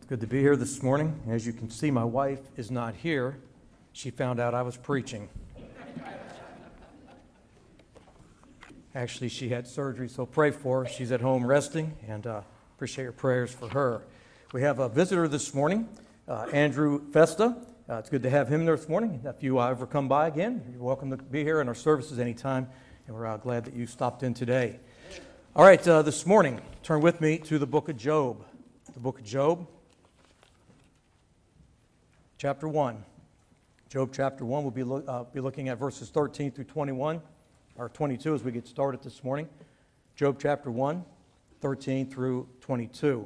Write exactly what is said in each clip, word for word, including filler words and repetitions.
Good to be here this morning. As you can see, my wife is not here. She found out I was preaching. Actually, she had surgery, so pray for her. She's at home resting, and uh, appreciate your prayers for her. We have a visitor this morning, uh, Andrew Festa. Uh, it's good to have him there this morning. If you uh, ever come by again, you're welcome to be here in our services anytime, and we're uh, glad that you stopped in today. All right, uh, this morning, turn with me to the book of Job. The book of Job. Chapter one. Job chapter one, we'll be, lo- uh, be looking at verses thirteen through twenty-one, or twenty-two as we get started this morning. Job chapter one, thirteen through twenty-two.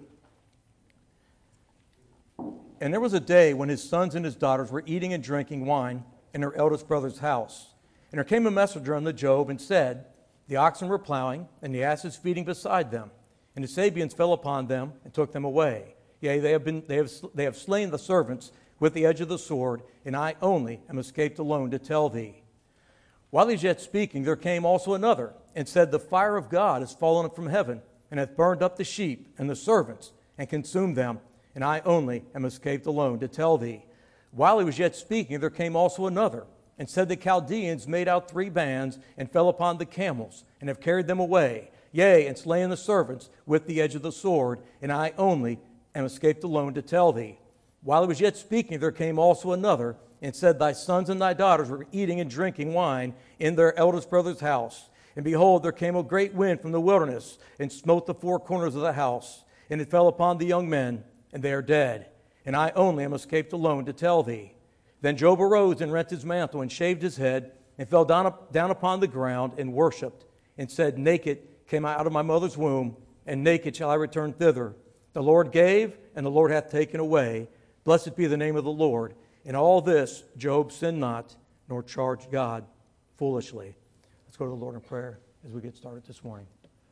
And there was a day when his sons and his daughters were eating and drinking wine in their eldest brother's house. And there came a messenger unto Job and said, The oxen were plowing, and the asses feeding beside them. And the Sabeans fell upon them and took them away. Yea, they have been they have they have slain the servants with the edge of the sword, and I only am escaped alone to tell thee. While he was yet speaking, there came also another, and said, The fire of God is fallen from heaven, and hath burned up the sheep and the servants, and consumed them, and I only am escaped alone to tell thee. While he was yet speaking, there came also another, and said, The Chaldeans made out three bands, and fell upon the camels, and have carried them away, yea, and slain the servants with the edge of the sword, and I only am escaped alone to tell thee. While he was yet speaking, there came also another, and said, Thy sons and thy daughters were eating and drinking wine in their eldest brother's house. And behold, there came a great wind from the wilderness, and smote the four corners of the house. And it fell upon the young men, and they are dead. And I only am escaped alone to tell thee. Then Job arose and rent his mantle, and shaved his head, and fell down, up, down upon the ground, and worshipped, and said, Naked came I out of my mother's womb, and naked shall I return thither. The Lord gave, and the Lord hath taken away. Blessed be the name of the Lord. In all this, Job sinned not, nor charged God foolishly. Let's go to the Lord in prayer as we get started this morning.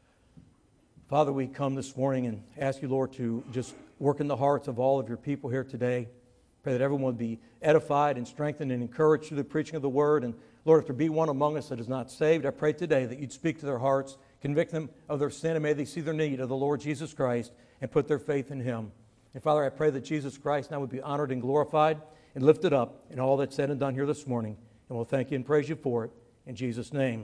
Father, we come this morning and ask you, Lord, to just work in the hearts of all of your people here today. Pray that everyone would be edified and strengthened and encouraged through the preaching of the word. And Lord, if there be one among us that is not saved, I pray today that you'd speak to their hearts, convict them of their sin, and may they see their need of the Lord Jesus Christ and put their faith in him. And Father, I pray that Jesus Christ now would be honored and glorified and lifted up in all that's said and done here this morning. And we'll thank you and praise you for it. In Jesus' name,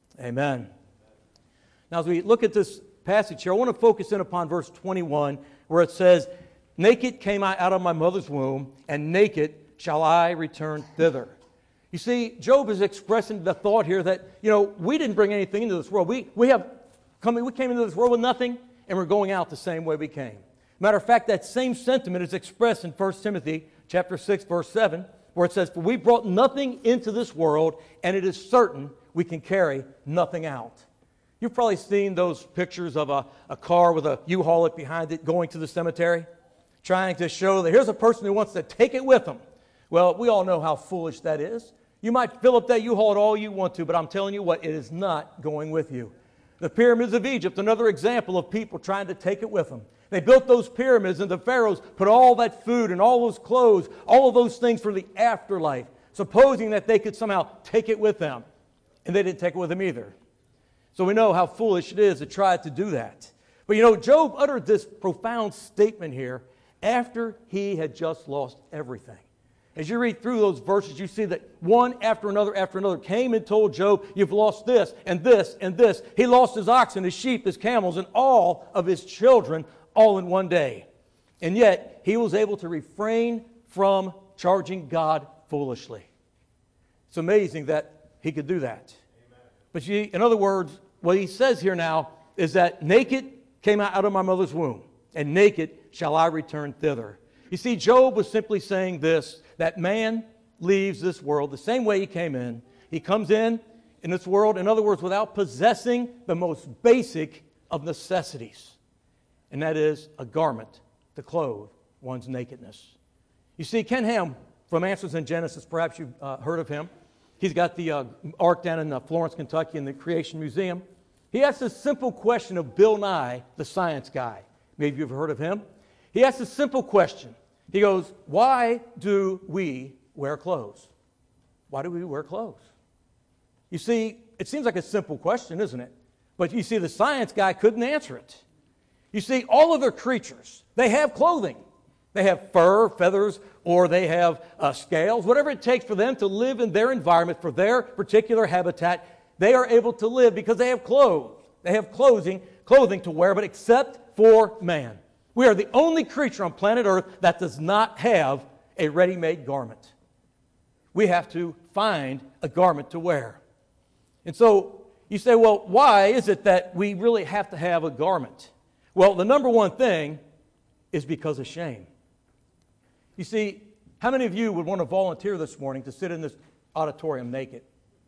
amen. Now, as we look at this passage here, I want to focus in upon verse twenty-one, where it says, Naked came I out of my mother's womb, and naked shall I return thither. You see, Job is expressing the thought here that, you know, we didn't bring anything into this world. We, we, have come, we came into this world with nothing, and we're going out the same way we came. Matter of fact, that same sentiment is expressed in First Timothy chapter six, verse seven, where it says, For we brought nothing into this world, and it is certain we can carry nothing out. You've probably seen those pictures of a, a car with a U-Haul behind it going to the cemetery, trying to show that here's a person who wants to take it with them. Well, we all know how foolish that is. You might fill up that U-Haul at all you want to, but I'm telling you what, it is not going with you. The pyramids of Egypt, another example of people trying to take it with them. They built those pyramids, and the pharaohs put all that food and all those clothes, all of those things for the afterlife, supposing that they could somehow take it with them. And they didn't take it with them either. So we know how foolish it is to try to do that. But you know, Job uttered this profound statement here after he had just lost everything. As you read through those verses, you see that one after another after another came and told Job, You've lost this and this and this. He lost his oxen, his sheep, his camels, and all of his children all in one day. And yet, he was able to refrain from charging God foolishly. It's amazing that he could do that. Amen. But you, in other words, what he says here now is that naked came I out of my mother's womb, and naked shall I return thither. You see, Job was simply saying this, that man leaves this world the same way he came in. He comes in in this world, in other words, without possessing the most basic of necessities. And that is a garment to clothe one's nakedness. You see, Ken Ham from Answers in Genesis, perhaps you've uh, heard of him. He's got the uh, ark down in uh, Florence, Kentucky in the Creation Museum. He asked a simple question of Bill Nye, the science guy. Maybe you've heard of him. He asked a simple question. He goes, why do we wear clothes? Why do we wear clothes? You see, it seems like a simple question, isn't it? But you see, the science guy couldn't answer it. You see, all other creatures, they have clothing. They have fur, feathers, or they have uh, scales. Whatever it takes for them to live in their environment, for their particular habitat, they are able to live because they have clothes. They have clothing, clothing to wear, but except for man. We are the only creature on planet Earth that does not have a ready-made garment. We have to find a garment to wear. And so you say, well, why is it that we really have to have a garment? Well, the number one thing is because of shame. You see, how many of you would want to volunteer this morning to sit in this auditorium naked?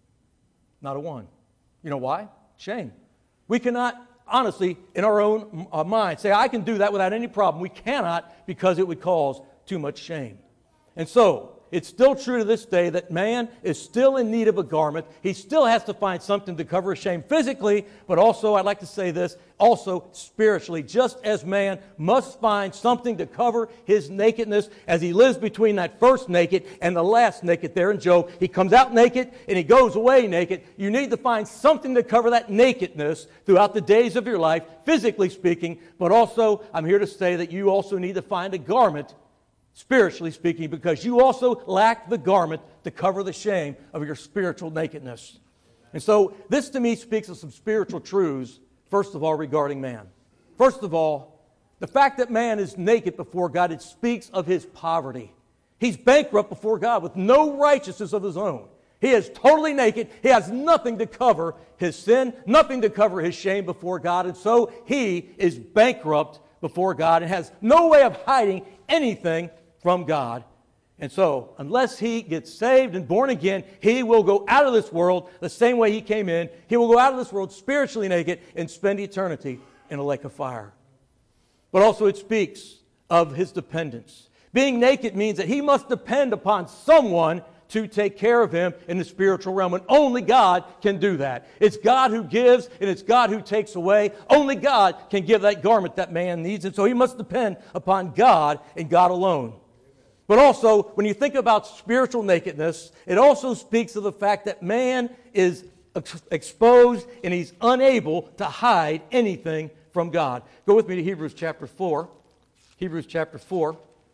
Not a one. You know why? Shame. We cannot, honestly, in our own uh, mind, say, I can do that without any problem. We cannot, because it would cause too much shame. And so, it's still true to this day that man is still in need of a garment. He still has to find something to cover his shame physically, but also, I'd like to say this, also spiritually. Just as man must find something to cover his nakedness as he lives between that first naked and the last naked there in Job. He comes out naked and he goes away naked. You need to find something to cover that nakedness throughout the days of your life, physically speaking, but also, I'm here to say that you also need to find a garment, spiritually speaking, because you also lack the garment to cover the shame of your spiritual nakedness. And so this to me speaks of some spiritual truths, first of all, regarding man. First of all, the fact that man is naked before God, it speaks of his poverty. He's bankrupt before God with no righteousness of his own. He is totally naked. He has nothing to cover his sin, nothing to cover his shame before God, and so he is bankrupt before God and has no way of hiding anything from God. And so, unless he gets saved and born again, he will go out of this world the same way he came in. He will go out of this world spiritually naked and spend eternity in a lake of fire. But also it speaks of his dependence. Being naked means that he must depend upon someone to take care of him in the spiritual realm. And only God can do that. It's God who gives and it's God who takes away. Only God can give that garment that man needs. And so he must depend upon God and God alone. But also, when you think about spiritual nakedness, it also speaks of the fact that man is ex- exposed and he's unable to hide anything from God. Go with me to Hebrews chapter four. Hebrews chapter four.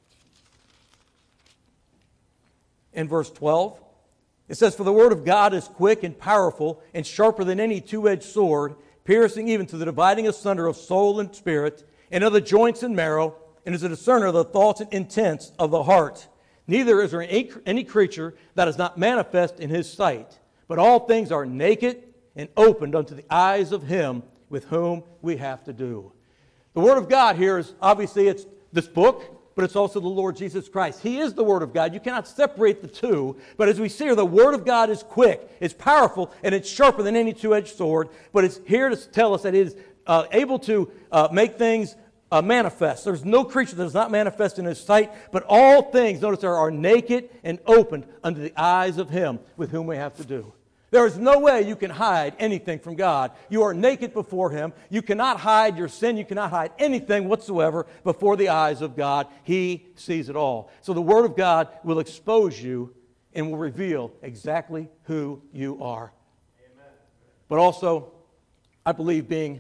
In verse twelve. It says, "For the word of God is quick and powerful and sharper than any two-edged sword, piercing even to the dividing asunder of soul and spirit, and of the joints and marrow, and is a discerner of the thoughts and intents of the heart. Neither is there any, any creature that is not manifest in his sight, but all things are naked and opened unto the eyes of him with whom we have to do." The Word of God here is, obviously, it's this book, but it's also the Lord Jesus Christ. He is the Word of God. You cannot separate the two. But as we see here, the Word of God is quick, it's powerful, and it's sharper than any two-edged sword. But it's here to tell us that it is uh, able to uh, make things Uh, manifest. There's no creature that is not manifest in his sight, but all things, notice there, are naked and opened unto the eyes of him with whom we have to do. There is no way you can hide anything from God. You are naked before him. You cannot hide your sin. You cannot hide anything whatsoever before the eyes of God. He sees it all. So the Word of God will expose you and will reveal exactly who you are. Amen. But also, I believe being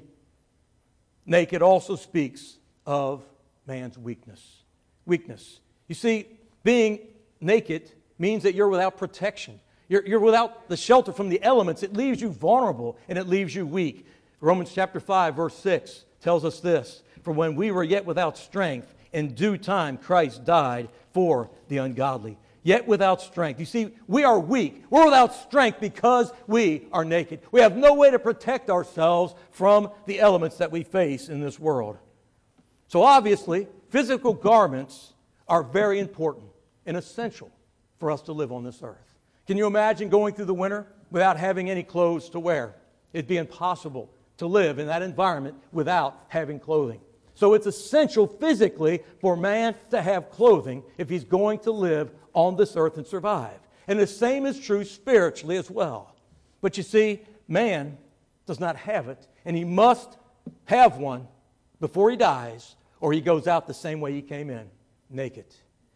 naked also speaks of man's weakness. Weakness. You see, being naked means that you're without protection. You're, you're without the shelter from the elements. It leaves you vulnerable and it leaves you weak. Romans chapter five, verse six tells us this: "For when we were yet without strength, in due time Christ died for the ungodly." Yet without strength. You see, we are weak. We're without strength because we are naked. We have no way to protect ourselves from the elements that we face in this world. So obviously, physical garments are very important and essential for us to live on this earth. Can you imagine going through the winter without having any clothes to wear? It'd be impossible to live in that environment without having clothing. So it's essential physically for man to have clothing if he's going to live on this earth and survive. And the same is true spiritually as well. But you see, man does not have it, and he must have one before he dies, or he goes out the same way he came in, naked.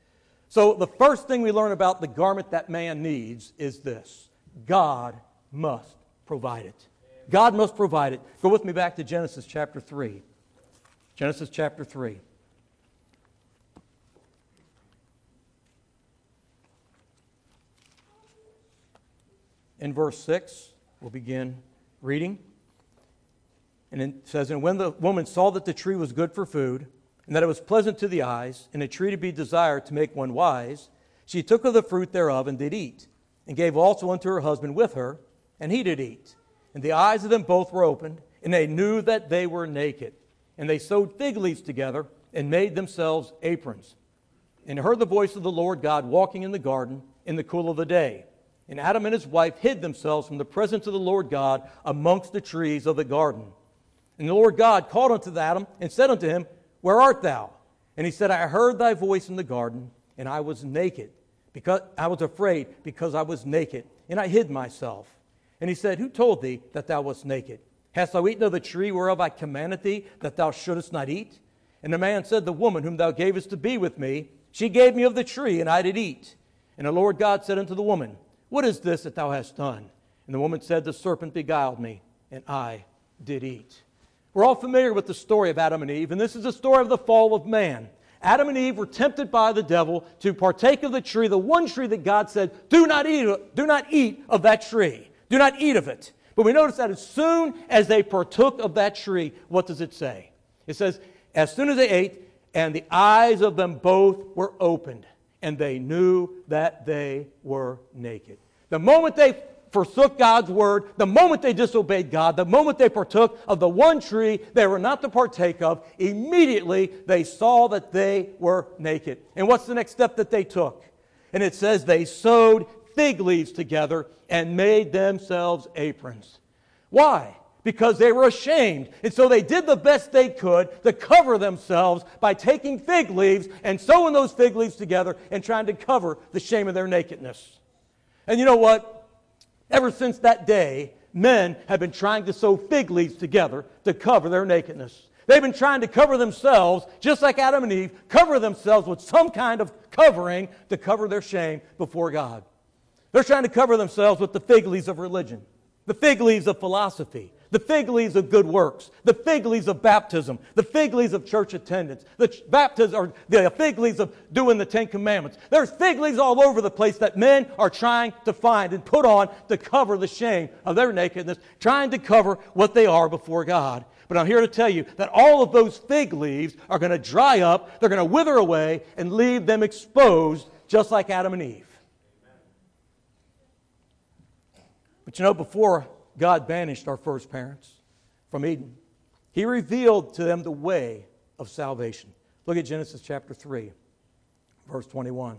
So the first thing we learn about the garment that man needs is this: God must provide it. God must provide it. Go with me back to Genesis chapter three. Genesis chapter three. in verse six. We'll begin reading. And it says, "And when the woman saw that the tree was good for food, and that it was pleasant to the eyes, and a tree to be desired to make one wise, she took of the fruit thereof and did eat, and gave also unto her husband with her, and he did eat. And the eyes of them both were opened, and they knew that they were naked. And they sewed fig leaves together, and made themselves aprons. And heard the voice of the Lord God walking in the garden in the cool of the day. And Adam and his wife hid themselves from the presence of the Lord God amongst the trees of the garden. And the Lord God called unto Adam and said unto him, Where art thou? And he said, I heard thy voice in the garden, and I was naked, because I was afraid, because I was naked, and I hid myself. And he said, Who told thee that thou wast naked? Hast thou eaten of the tree whereof I commanded thee that thou shouldest not eat? And the man said, The woman whom thou gavest to be with me, she gave me of the tree, and I did eat. And the Lord God said unto the woman, What is this that thou hast done? And the woman said, The serpent beguiled me, and I did eat. We're all familiar with the story of Adam and Eve, and this is the story of the fall of man. Adam and Eve were tempted by the devil to partake of the tree, the one tree that God said, do not eat, do not eat of that tree. Do not eat of it. But we notice that as soon as they partook of that tree, what does it say? It says, as soon as they ate, and the eyes of them both were opened, and they knew that they were naked. The moment they forsook God's word, the moment they disobeyed God, the moment they partook of the one tree they were not to partake of, immediately they saw that they were naked. And what's the next step that they took? And it says they sewed fig leaves together and made themselves aprons. Why? Because they were ashamed. And so they did the best they could to cover themselves by taking fig leaves and sewing those fig leaves together and trying to cover the shame of their nakedness. And you know what? Ever since that day, men have been trying to sew fig leaves together to cover their nakedness. They've been trying to cover themselves, just like Adam and Eve, cover themselves with some kind of covering to cover their shame before God. They're trying to cover themselves with the fig leaves of religion, the fig leaves of philosophy, the fig leaves of good works, the fig leaves of baptism, the fig leaves of church attendance, the ch- baptism or the fig leaves of doing the Ten Commandments. There's fig leaves all over the place that men are trying to find and put on to cover the shame of their nakedness, trying to cover what they are before God. But I'm here to tell you that all of those fig leaves are going to dry up, they're going to wither away, and leave them exposed just like Adam and Eve. But you know, before God banished our first parents from Eden, He revealed to them the way of salvation. Look at Genesis chapter three, verse twenty-one.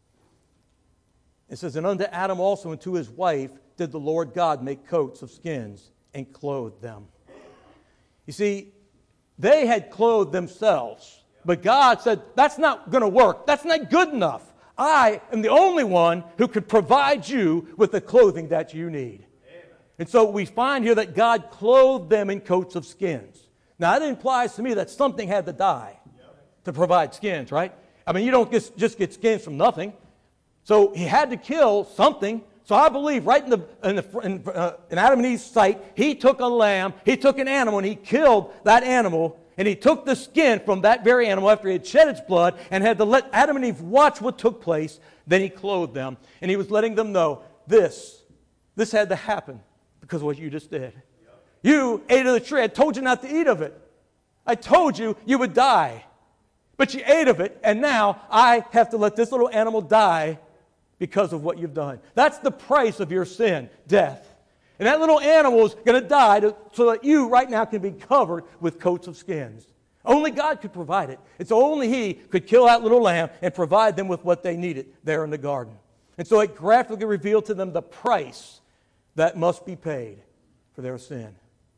It says, And unto Adam also and to his wife did the Lord God make coats of skins and clothe them. You see, they had clothed themselves, but God said, that's not going to work. That's not good enough. I am the only one who could provide you with the clothing that you need. Amen. And so we find here that God clothed them in coats of skins. Now, that implies to me that something had to die yep. to provide skins, right? I mean, you don't just, just get skins from nothing. So He had to kill something. So I believe right in, the, in, the, in, uh, in Adam and Eve's sight, He took a lamb, He took an animal, and He killed that animal. And He took the skin from that very animal after He had shed its blood and had to let Adam and Eve watch what took place. Then He clothed them. And He was letting them know, this, this had to happen because of what you just did. You ate of the tree. I told you not to eat of it. I told you you would die. But you ate of it, and now I have to let this little animal die because of what you've done. That's the price of your sin, death. And that little animal is going to die to, so that you right now can be covered with coats of skins. Only God could provide it. It's only He could kill that little lamb and provide them with what they needed there in the garden. And so it graphically revealed to them the price that must be paid for their sin.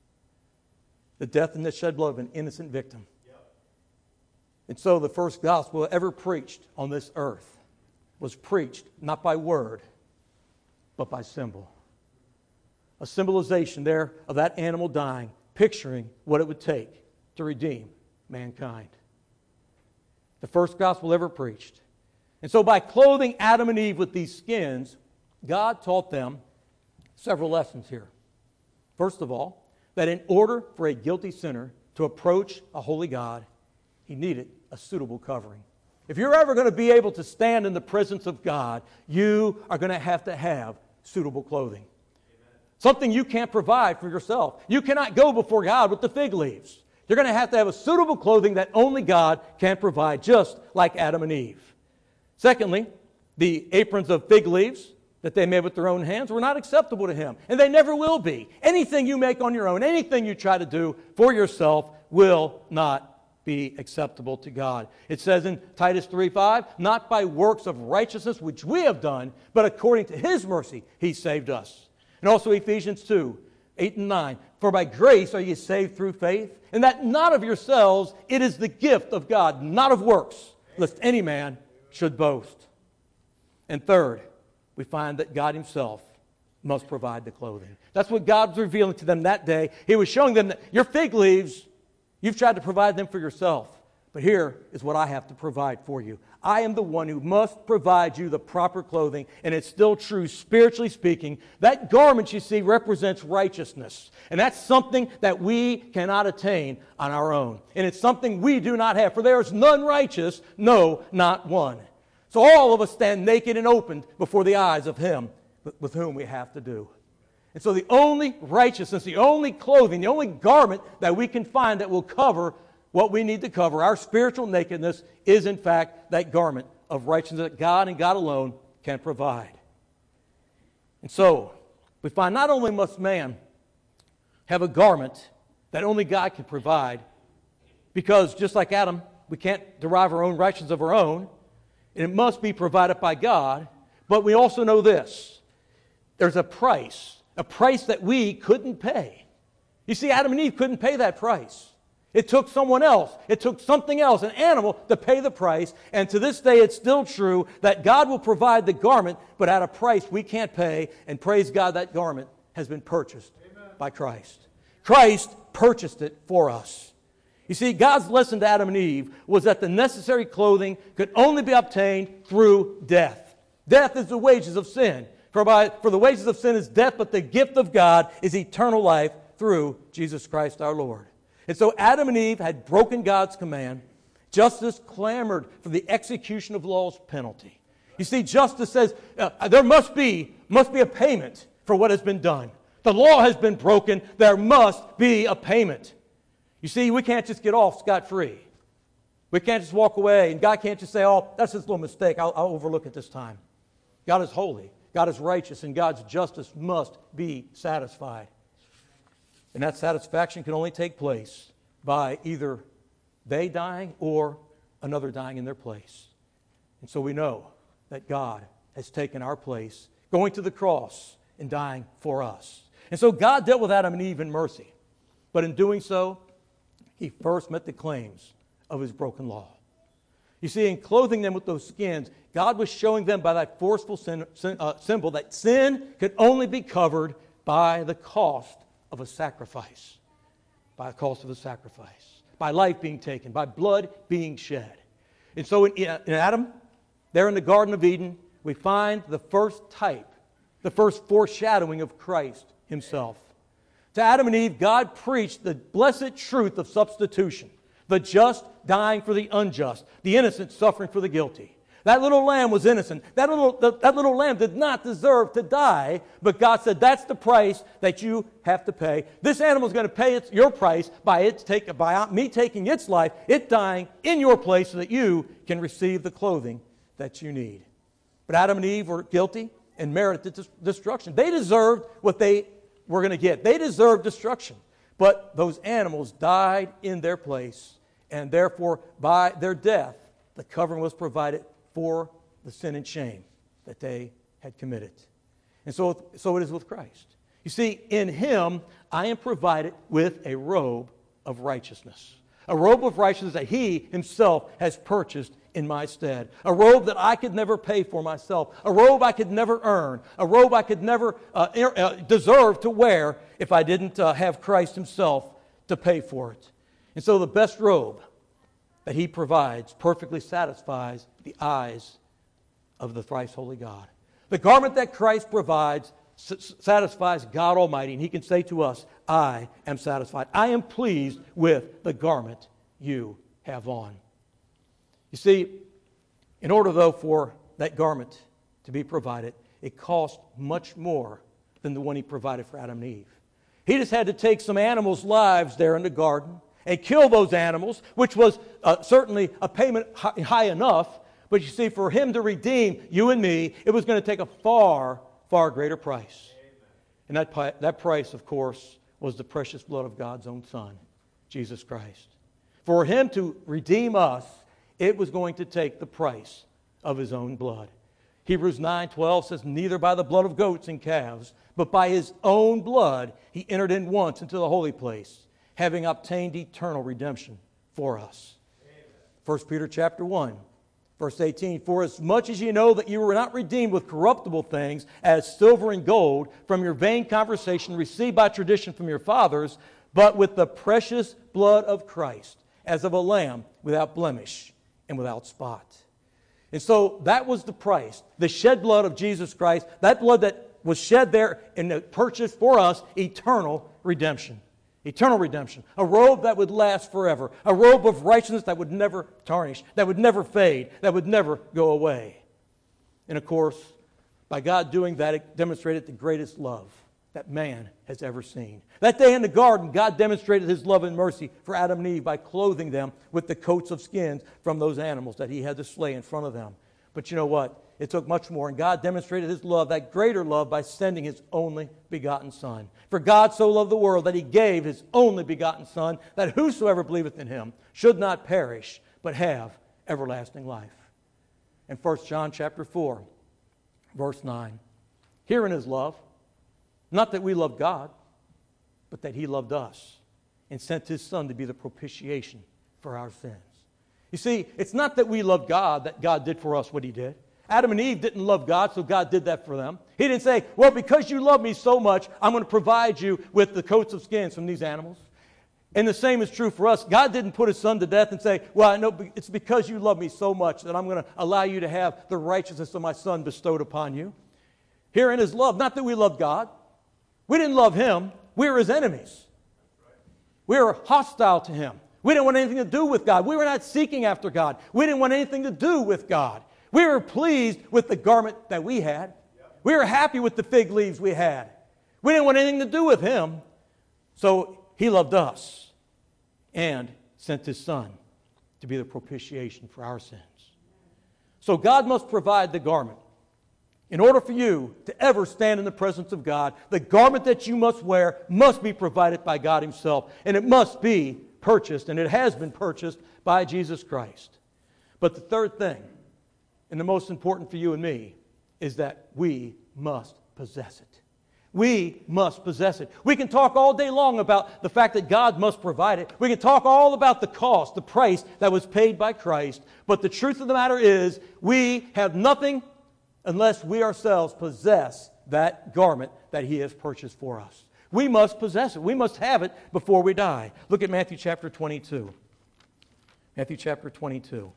The death and the shed blood of an innocent victim. And so the first gospel ever preached on this earth was preached not by word, but by symbol. A symbolization there of that animal dying, picturing what it would take to redeem mankind. The first gospel ever preached. And so by clothing Adam and Eve with these skins, God taught them several lessons here. First of all, that in order for a guilty sinner to approach a holy God, he needed a suitable covering. If you're ever going to be able to stand in the presence of God, you are going to have to have suitable clothing. something you can't provide for yourself. You cannot go before God with the fig leaves. You're going to have to have a suitable clothing that only God can provide, just like Adam and Eve. Secondly, the aprons of fig leaves that they made with their own hands were not acceptable to Him, and they never will be. Anything you make on your own, anything you try to do for yourself will not be acceptable to God. It says in Titus three five, not by works of righteousness which we have done, but according to His mercy He saved us. And also Ephesians two, eight and nine, for by grace are ye saved through faith, and that not of yourselves, it is the gift of God, not of works, lest any man should boast. And third, we find that God Himself must provide the clothing. That's what God was revealing to them that day. He was showing them that your fig leaves, you've tried to provide them for yourself. But here is what I have to provide for you. I am the one who must provide you the proper clothing, and it's still true, spiritually speaking. That garment, you see, represents righteousness. And that's something that we cannot attain on our own. And it's something we do not have. For there is none righteous, no, not one. So all of us stand naked and opened before the eyes of Him with whom we have to do. And so the only righteousness, the only clothing, the only garment that we can find that will cover what we need to cover, our spiritual nakedness, is in fact that garment of righteousness that God and God alone can provide. And so we find not only must man have a garment that only God can provide, because just like Adam, we can't derive our own righteousness of our own, and it must be provided by God. But we also know this. There's a price, a price that we couldn't pay. You see, Adam and Eve couldn't pay that price. It took someone else. It took something else, an animal, to pay the price. And to this day, it's still true that God will provide the garment, but at a price we can't pay. And praise God, that garment has been purchased Amen. By Christ. Christ purchased it for us. You see, God's lesson to Adam and Eve was that the necessary clothing could only be obtained through death. Death is the wages of sin. For, by, for the wages of sin is death, but the gift of God is eternal life through Jesus Christ our Lord. And so Adam and Eve had broken God's command. Justice clamored for the execution of law's penalty. You see, justice says uh, there must be, must be a payment for what has been done. The law has been broken. There must be a payment. You see, we can't just get off scot-free. We can't just walk away, and God can't just say, oh, that's just a little mistake. I'll, I'll overlook it this time. God is holy. God is righteous, and God's justice must be satisfied. And that satisfaction can only take place by either they dying or another dying in their place. And so we know that God has taken our place, going to the cross and dying for us. And so God dealt with Adam and Eve in mercy. But in doing so, He first met the claims of His broken law. You see, in clothing them with those skins, God was showing them by that forceful sin, sin, uh, symbol that sin could only be covered by the cost of a sacrifice. By the cost of a sacrifice. By life being taken. By blood being shed. And so in, in Adam, there in the Garden of Eden, we find the first type, the first foreshadowing of Christ Himself. To Adam and Eve, God preached the blessed truth of substitution. The just dying for the unjust. The innocent suffering for the guilty. That little lamb was innocent. That little, that little lamb did not deserve to die. But God said, that's the price that you have to pay. This animal is going to pay its, your price by, its take, by me taking its life, it dying in your place so that you can receive the clothing that you need. But Adam and Eve were guilty and merited destruction. They deserved what they were going to get. They deserved destruction. But those animals died in their place. And therefore, by their death, the covering was provided for the sin and shame that they had committed. And so, so it is with Christ. You see, in Him, I am provided with a robe of righteousness. A robe of righteousness that He Himself has purchased in my stead. A robe that I could never pay for myself. A robe I could never earn. A robe I could never uh, uh, deserve to wear if I didn't uh, have Christ Himself to pay for it. And so the best robe that He provides perfectly satisfies the eyes of the thrice holy God. The garment that Christ provides s- satisfies God Almighty, and He can say to us, I am satisfied. I am pleased with the garment you have on. You see, in order, though, for that garment to be provided, it cost much more than the one he provided for Adam and Eve. He just had to take some animals' lives there in the garden and kill those animals, which was uh, certainly a payment high, high enough. But you see, for him to redeem you and me, it was going to take a far, far greater price. And that, that price, of course, was the precious blood of God's own Son, Jesus Christ. For him to redeem us, it was going to take the price of his own blood. Hebrews nine twelve says, neither by the blood of goats and calves, but by his own blood he entered in once into the holy place, having obtained eternal redemption for us. Amen. First Peter chapter one, verse eighteen, for as much as you know that you were not redeemed with corruptible things, as silver and gold, from your vain conversation received by tradition from your fathers, but with the precious blood of Christ, as of a lamb without blemish and without spot. And so that was the price, the shed blood of Jesus Christ, that blood that was shed there and purchased for us eternal redemption. Eternal redemption. A robe that would last forever. A robe of righteousness that would never tarnish, that would never fade, that would never go away. And of course, by God doing that, it demonstrated the greatest love that man has ever seen. That day in the garden, God demonstrated his love and mercy for Adam and Eve by clothing them with the coats of skins from those animals that he had to slay in front of them. But you know what? It took much more, and God demonstrated his love, that greater love, by sending his only begotten Son. For God so loved the world that he gave his only begotten Son, that whosoever believeth in him should not perish, but have everlasting life. In First John chapter four, verse nine, herein is love, not that we loved God, but that he loved us and sent his Son to be the propitiation for our sins. You see, it's not that we loved God that God did for us what he did. Adam and Eve didn't love God, so God did that for them. He didn't say, well, because you love me so much, I'm going to provide you with the coats of skins from these animals. And the same is true for us. God didn't put his Son to death and say, well, I know it's because you love me so much that I'm going to allow you to have the righteousness of my Son bestowed upon you. Herein is love, not that we loved God. We didn't love him. We were his enemies. We were hostile to him. We didn't want anything to do with God. We were not seeking after God. We didn't want anything to do with God. We were pleased with the garment that we had. We were happy with the fig leaves we had. We didn't want anything to do with him. So he loved us and sent his Son to be the propitiation for our sins. So God must provide the garment. In order for you to ever stand in the presence of God, the garment that you must wear must be provided by God himself. And it must be purchased, and it has been purchased by Jesus Christ. But the third thing, and the most important for you and me, is that we must possess it. We must possess it. We can talk all day long about the fact that God must provide it. We can talk all about the cost, the price that was paid by Christ. But the truth of the matter is, we have nothing unless we ourselves possess that garment that he has purchased for us. We must possess it. We must have it before we die. Look at Matthew chapter twenty-two. Matthew chapter twenty-two.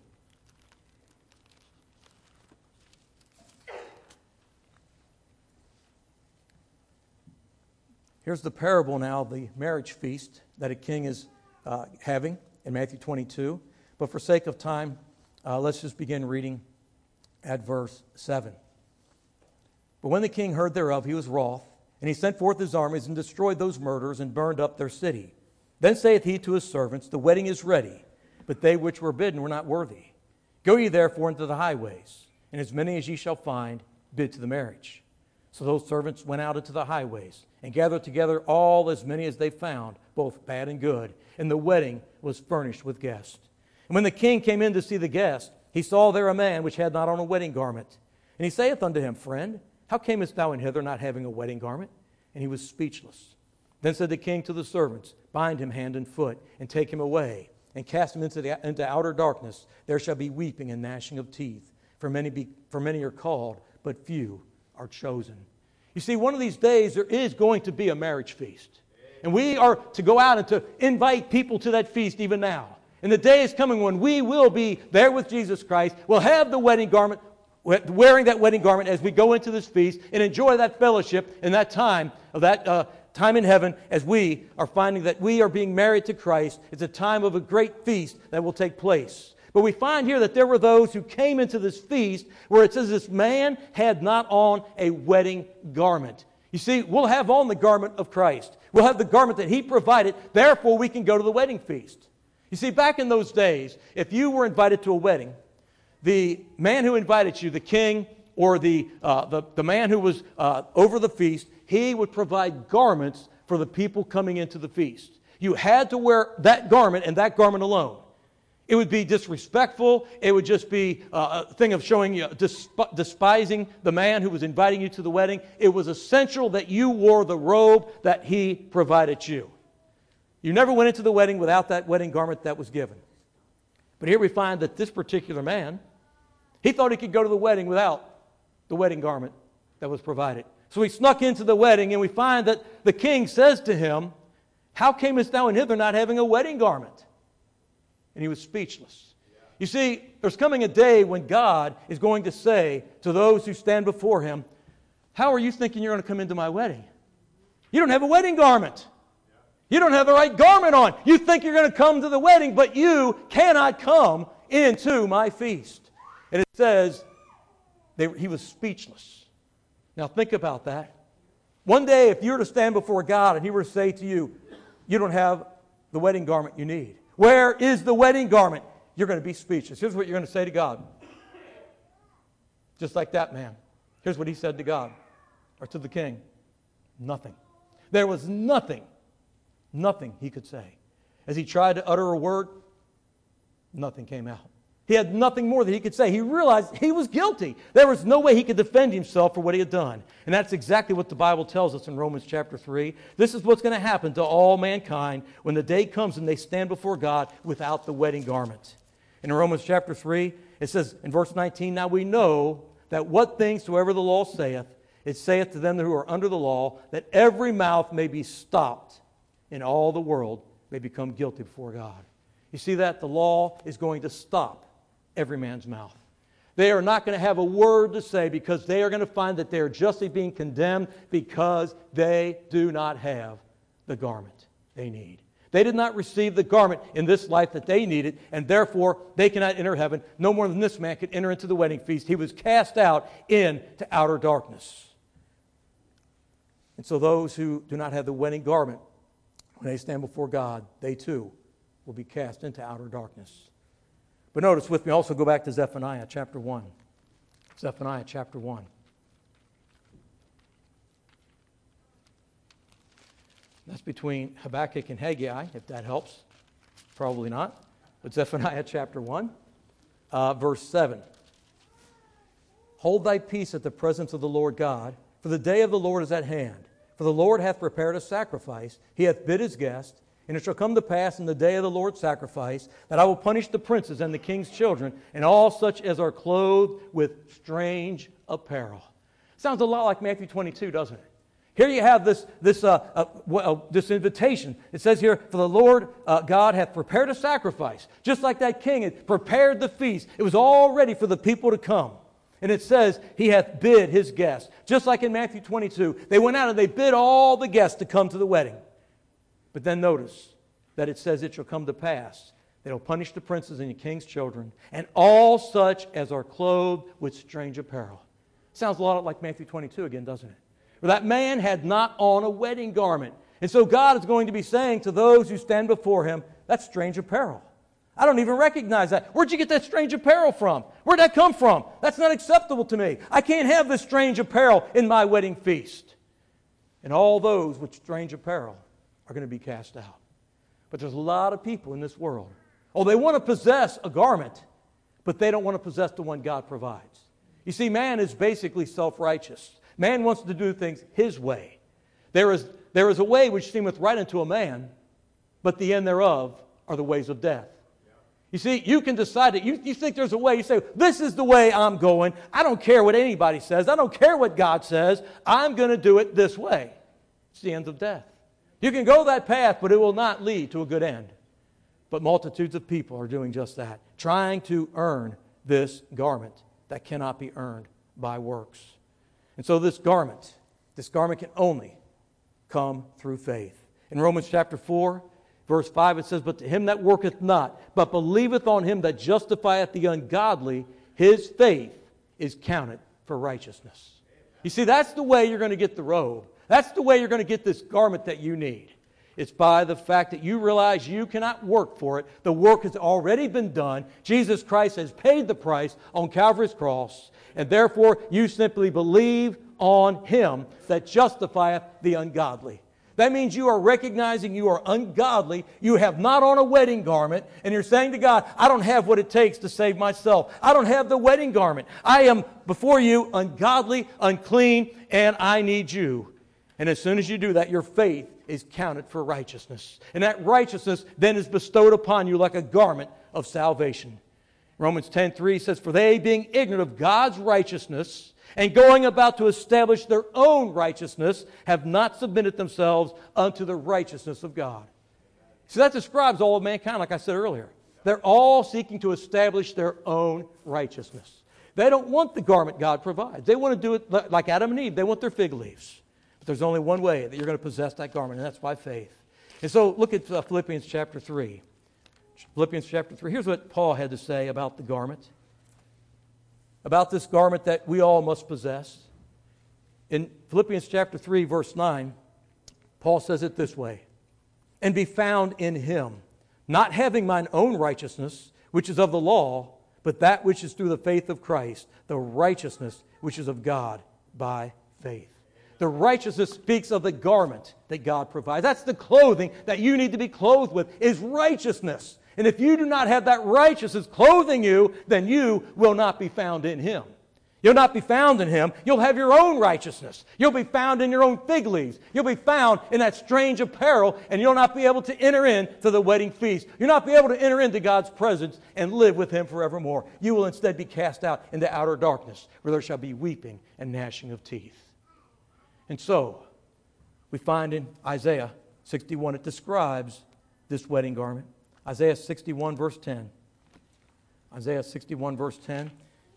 Here's the parable now of the marriage feast that a king is uh, having in Matthew twenty-two. But for sake of time, uh, let's just begin reading at verse seven. But when the king heard thereof, he was wroth, and he sent forth his armies and destroyed those murderers and burned up their city. Then saith he to his servants, the wedding is ready, but they which were bidden were not worthy. Go ye therefore into the highways, and as many as ye shall find, bid to the marriage. So those servants went out into the highways, and gathered together all as many as they found, both bad and good, and the wedding was furnished with guests. And when the king came in to see the guest, he saw there a man which had not on a wedding garment. And he saith unto him, Friend, how camest thou in hither not having a wedding garment? And he was speechless. Then said the king to the servants, Bind him hand and foot, and take him away, and cast him into, the, into outer darkness. There shall be weeping and gnashing of teeth. For many, be, for many are called, but few are chosen. You see, one of these days there is going to be a marriage feast. And we are to go out and to invite people to that feast even now. And the day is coming when we will be there with Jesus Christ. We'll have the wedding garment, wearing that wedding garment as we go into this feast and enjoy that fellowship and that time of that uh, time in heaven as we are finding that we are being married to Christ. It's a time of a great feast that will take place. But we find here that there were those who came into this feast where it says this man had not on a wedding garment. You see, we'll have on the garment of Christ. We'll have the garment that He provided. Therefore, we can go to the wedding feast. You see, back in those days, if you were invited to a wedding, the man who invited you, the king or the, uh, the, the man who was uh, over the feast, he would provide garments for the people coming into the feast. You had to wear that garment and that garment alone. It would be disrespectful. It would just be uh, a thing of showing you, desp- despising the man who was inviting you to the wedding. It was essential that you wore the robe that he provided you. You never went into the wedding without that wedding garment that was given. But here we find that this particular man, he thought he could go to the wedding without the wedding garment that was provided. So he snuck into the wedding, and we find that the king says to him, "How camest thou in hither not having a wedding garment?" And he was speechless. You see, there's coming a day when God is going to say to those who stand before Him, "How are you thinking you're going to come into my wedding? You don't have a wedding garment. You don't have the right garment on. You think you're going to come to the wedding, but you cannot come into my feast." And it says they, he was speechless. Now think about that. One day, if you were to stand before God and He were to say to you, "You don't have the wedding garment you need. Where is the wedding garment?" You're going to be speechless. Here's what you're going to say to God. Just like that man. Here's what he said to God, or to the king. Nothing. There was nothing, nothing he could say. As he tried to utter a word, nothing came out. He had nothing more that he could say. He realized he was guilty. There was no way he could defend himself for what he had done. And that's exactly what the Bible tells us in Romans chapter three. This is what's going to happen to all mankind when the day comes and they stand before God without the wedding garment. In Romans chapter three, it says in verse nineteen, "Now we know that what things soever the law saith, it saith to them who are under the law, that every mouth may be stopped, and all the world may become guilty before God." You see that? The law is going to stop every man's mouth. They are not going to have a word to say because they are going to find that they are justly being condemned because they do not have the garment they need. They did not receive the garment in this life that they needed, and therefore they cannot enter heaven no more than this man could enter into the wedding feast. He was cast out into outer darkness. And so those who do not have the wedding garment, when they stand before God, they too will be cast into outer darkness. But notice with me, also go back to Zephaniah chapter one. Zephaniah chapter one. That's between Habakkuk and Haggai, if that helps. Probably not. But Zephaniah chapter one, uh, verse seven. "Hold thy peace at the presence of the Lord God, for the day of the Lord is at hand. For the Lord hath prepared a sacrifice. He hath bid His guest. And it shall come to pass in the day of the Lord's sacrifice that I will punish the princes and the king's children and all such as are clothed with strange apparel." Sounds a lot like Matthew twenty-two, doesn't it? Here you have this, this, uh, uh, well, this invitation. It says here, "For the Lord uh, God hath prepared a sacrifice." Just like that king had prepared the feast. It was all ready for the people to come. And it says, He hath bid His guests. Just like in Matthew twenty-two. They went out and they bid all the guests to come to the wedding. But then notice that it says it shall come to pass that He'll punish the princes and the king's children and all such as are clothed with strange apparel. Sounds a lot like Matthew twenty-two again, doesn't it? Where that man had not on a wedding garment. And so God is going to be saying to those who stand before Him, "That's strange apparel. I don't even recognize that. Where'd you get that strange apparel from? Where'd that come from? That's not acceptable to me. I can't have this strange apparel in my wedding feast." And all those with strange apparel are going to be cast out. But there's a lot of people in this world. Oh, they want to possess a garment, but they don't want to possess the one God provides. You see, man is basically self-righteous. Man wants to do things his way. There is, there is a way which seemeth right unto a man, but the end thereof are the ways of death. You see, you can decide that. You, you think there's a way. You say, "This is the way I'm going. I don't care what anybody says. I don't care what God says. I'm going to do it this way." It's the end of death. You can go that path, but it will not lead to a good end. But multitudes of people are doing just that, trying to earn this garment that cannot be earned by works. And so this garment, this garment can only come through faith. In Romans chapter four, verse five, it says, "But to him that worketh not, but believeth on Him that justifieth the ungodly, his faith is counted for righteousness." You see, that's the way you're going to get the robe. That's the way you're going to get this garment that you need. It's by the fact that you realize you cannot work for it. The work has already been done. Jesus Christ has paid the price on Calvary's cross, and therefore you simply believe on Him that justifieth the ungodly. That means you are recognizing you are ungodly. You have not on a wedding garment, and you're saying to God, I don't have what it takes to save myself. I don't have the wedding garment. I am before you ungodly, unclean, and I need you. And as soon as you do that, your faith is counted for righteousness. And that righteousness then is bestowed upon you like a garment of salvation. Romans ten three says, For they, being ignorant of God's righteousness, and going about to establish their own righteousness, have not submitted themselves unto the righteousness of God. So that describes all of mankind, like I said earlier. They're all seeking to establish their own righteousness. They don't want the garment God provides. They want to do it like Adam and Eve. They want their fig leaves. But there's only one way that you're going to possess that garment, and that's by faith. And so look at uh, Philippians chapter three. Philippians chapter three. Here's what Paul had to say about the garment. About this garment that we all must possess. In Philippians chapter three, verse nine, Paul says it this way, And be found in Him, not having mine own righteousness, which is of the law, but that which is through the faith of Christ, the righteousness which is of God by faith. The righteousness speaks of the garment that God provides. That's the clothing that you need to be clothed with, is righteousness. And if you do not have that righteousness clothing you, then you will not be found in Him. You'll not be found in Him. You'll have your own righteousness. You'll be found in your own fig leaves. You'll be found in that strange apparel, and you'll not be able to enter into the wedding feast. You'll not be able to enter into God's presence and live with Him forevermore. You will instead be cast out into outer darkness, where there shall be weeping and gnashing of teeth. And so, we find in Isaiah sixty-one, it describes this wedding garment. Isaiah sixty-one, verse ten. Isaiah sixty-one, verse ten.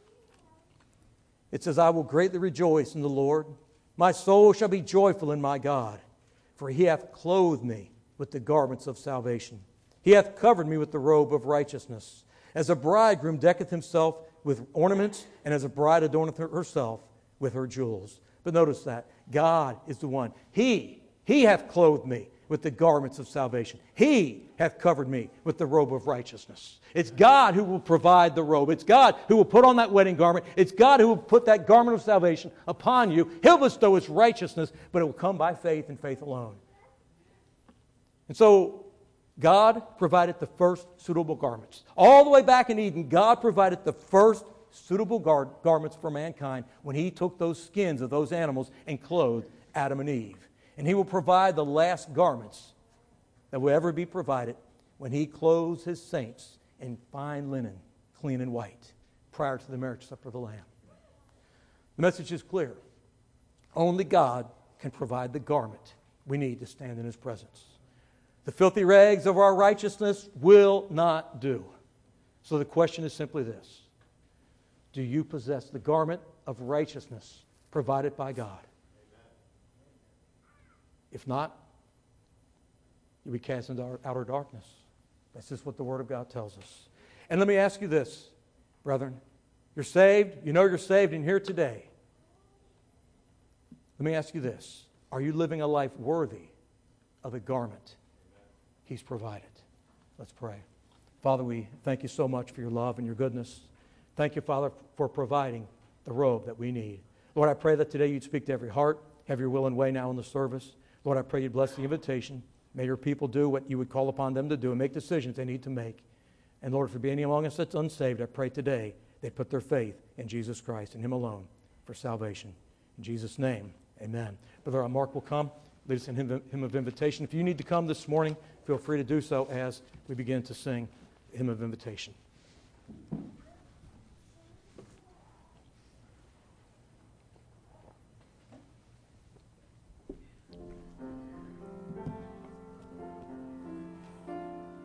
It says, I will greatly rejoice in the Lord. My soul shall be joyful in my God, for He hath clothed me with the garments of salvation. He hath covered me with the robe of righteousness. As a bridegroom decketh himself with ornaments, and as a bride adorneth herself with her jewels. But notice that. God is the one. He, He hath clothed me with the garments of salvation. He hath covered me with the robe of righteousness. It's God who will provide the robe. It's God who will put on that wedding garment. It's God who will put that garment of salvation upon you. He'll bestow His righteousness, but it will come by faith and faith alone. And so, God provided the first suitable garments. All the way back in Eden, God provided the first suitable gar- garments for mankind when He took those skins of those animals and clothed Adam and Eve. And He will provide the last garments that will ever be provided when He clothes His saints in fine linen, clean and white, prior to the marriage supper of the Lamb. The message is clear. Only God can provide the garment we need to stand in His presence. The filthy rags of our righteousness will not do. So the question is simply this. Do you possess the garment of righteousness provided by God? If not, you'll be cast into outer darkness. That's just what the Word of God tells us. And let me ask you this, brethren. You're saved. You know you're saved and here today. Let me ask you this. Are you living a life worthy of the garment He's provided? Let's pray. Father, we thank You so much for Your love and Your goodness. Thank You, Father, for providing the robe that we need. Lord, I pray that today You'd speak to every heart, have Your will and way now in the service. Lord, I pray You'd bless the invitation. May Your people do what You would call upon them to do and make decisions they need to make. And Lord, if there be any among us that's unsaved, I pray today they put their faith in Jesus Christ and Him alone for salvation. In Jesus' name, amen. Brother Mark will come, lead us in hymn, hymn of invitation. If you need to come this morning, feel free to do so as we begin to sing the hymn of invitation.